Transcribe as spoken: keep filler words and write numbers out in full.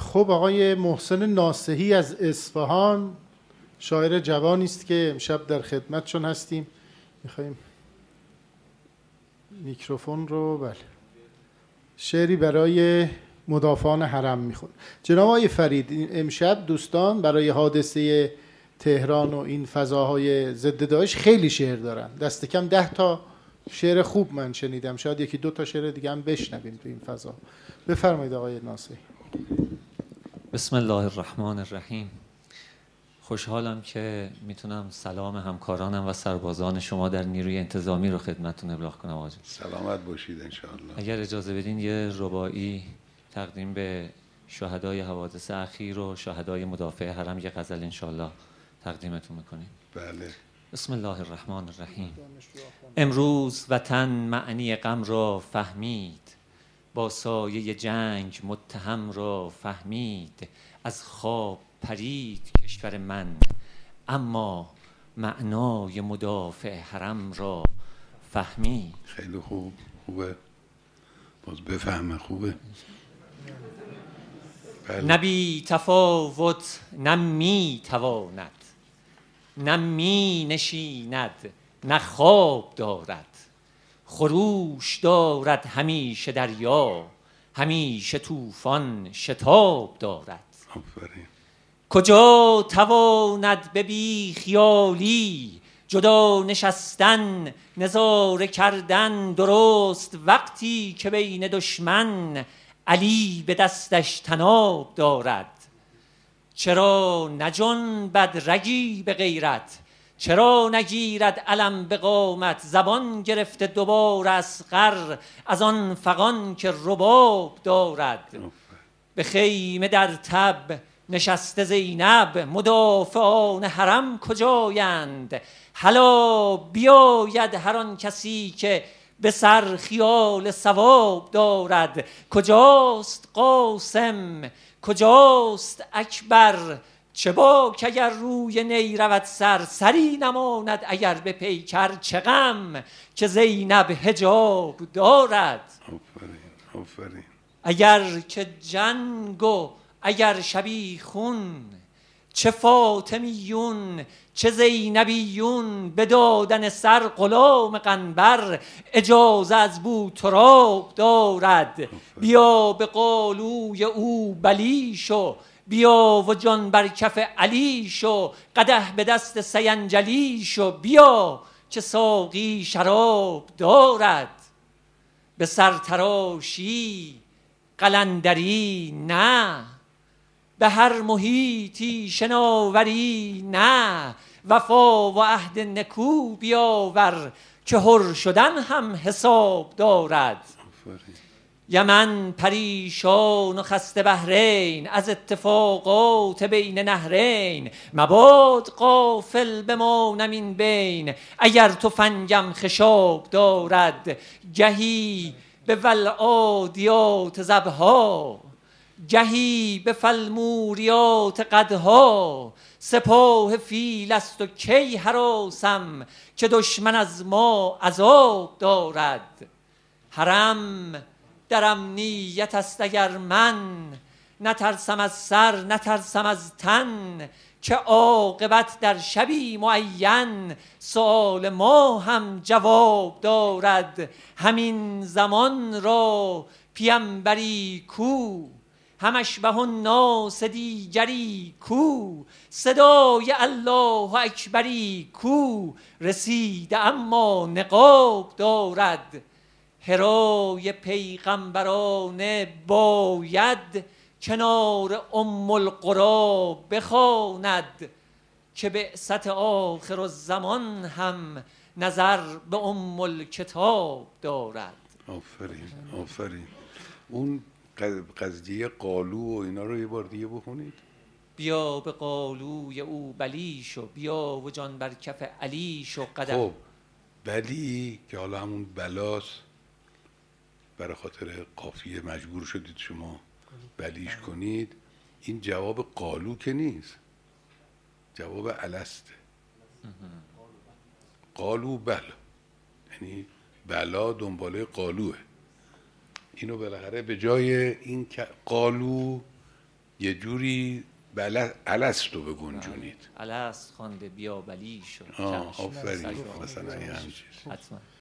خب آقای محسن ناصحی از اصفهان، شاعر جوانی است که امشب در خدمتشون هستیم. میخوایم میکروفون رو بله شعری برای مدافعان حرم میخون. جناب آقای فرید، امشب دوستان برای حادثه تهران و این فضاهای ضد داعش خیلی شعر دارن، دست کم ده تا شعر خوب من شنیدم، شاید یکی دو تا شعر دیگه هم بشنویم تو این فضا. بفرمایید آقای ناصحی. بسم الله الرحمن الرحیم. خوشحالم که میتونم سلام همکارانم و سربازان شما در نیروی انتظامی رو خدمتتون ابلاغ کنم. آقا سلامت باشید انشاءالله. اگر اجازه بدین یه رباعی تقدیم به شهدای حوادث اخیر و شهدای مدافع حرم یه غزل انشاءالله تقدیمتون میکنیم. بله. بسم الله الرحمن الرحیم. امروز وطن معنی غم را فهمید، با سایه جنگ متهم را فهمید. از خواب پرید کشور من، اما معنای مدافع حرم را فهمید. خیلی خوب خوبه، باز بفهمه خوبه. بله. نه بی تفاوت نه می تواند، نه می نشیند نه خواب دارد. خروش دارد همیشه دریا، همیشه طوفان شتاب دارد. آفرین. کجا تواند به بی خیالی جدا نشستن، نظاره کردن درست وقتی که بین دشمن علی به دستش طناب دارد. چرا نجنبد رگی به غیرت، چرا نگیرد علم به قامت. زبان گرفته دوباره اصغر از آن فغان که رباب دارد. به خیمه در تب نشسته زینب، مدافعان حرم کجایند؟ هلا بیاید هر آن کسی که به سر خیال ثواب دارد. کجاست قاسم کجاست اکبر، چه باک اگر روی نی رود سر. سری نماند اگر به پیکر، چه غم که زینب حجاب دارد. آفرین آفرین. اگر که جنگ و اگر شبیخون، چه فاطمیون چه زینبیون. به دادن سر غلام قنبر، اجازه از بوتراب دارد. بیا به قالوی او بلی شو، بیا و جان بر کف علی شو. قدح به دست سینجلی شو، بیا که ساقی شراب دارد. به سرتراشی قلندری نه، به هر محیطی شناوری نه. وفا و عهد نکو بیاور، که حر شدن هم حساب دارد. یمن پریشان و خسته بحرین، از اتفاقات بین نهرین. مباد غافل بمانم این بین، اگر تفنگم خشاب دارد. گهی به ولعادیات زبها، گهی به فالموریات قدها. سپاه فیل است و کی هراسم، که دشمن از ما عذاب دارد. حرم در امنیت است اگر من، نترسم از سر نترسم از تن. که عاقبت در شبی معین، سؤال ما هم جواب دارد. همین زمان را پیامبری کو، هم اشبه الناس دیگری کو. صدای الله اکبری کو، رسیده اما نقاب دارد. هرای پیغمبرانه باید، کنار ام القری بخواند. که بعثت آخر الزمان هم، نظر به ام الکتاب دارد. آفرین آفرین. اون قضیه قالو و اینا رو یه بار دیگه بخونید. بیا به قالوی او بلی شو، بیا و جان بر کف علی شو. قدر خب بلی که حالا همون بلاست، برای خاطر قافیه مجبور شدید شما بلیش کنید. این جواب قالو که نیست، جواب السته. قالو بلا، یعنی بلا دنباله قالوه. اینو بالاخره به جای این قالو یه جوری بله الستو بگنجونید. الست خوانده بیا بلی شد. آه آفرین مثلا یه همین چیز. حتما.